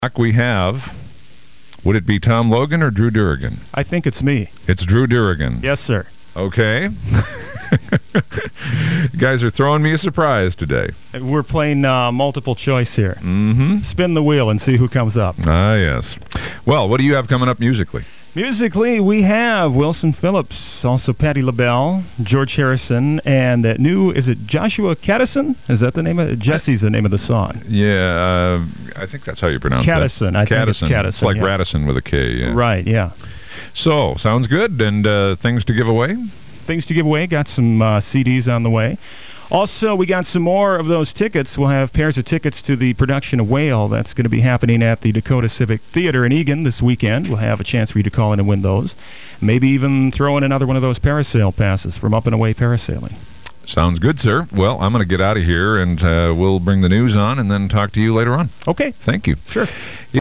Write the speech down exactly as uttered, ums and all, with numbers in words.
We have, would it be Tom Logan or Drew Durrigan? I think it's me. It's Drew Durrigan. Yes, sir. Okay. You guys are throwing me a surprise today. We're playing uh, multiple choice here. Mm-hmm. Spin the wheel and see who comes up. Ah, yes. Well, what do you have coming up musically? Musically, we have Wilson Phillips, also Patti LaBelle, George Harrison, and that new, is it Joshua Caddison? Is that the name of it? Jesse's the name of the song. Yeah, uh, I think that's how you pronounce Caddison, that. I think it's Caddison. It's like yeah. Radisson with a K, yeah. Right, yeah. So, sounds good. And uh, things to give away? Things to give away. Got some uh, C Ds on the way. Also, we got some more of those tickets. We'll have pairs of tickets to the production of Whale. That's going to be happening at the Dakota Civic Theater in Eagan this weekend. We'll have a chance for you to call in and win those. Maybe even throw in another one of those parasail passes from Up and Away Parasailing. Sounds good, sir. Well, I'm going to get out of here, and uh, we'll bring the news on and then talk to you later on. Okay. Thank you. Sure.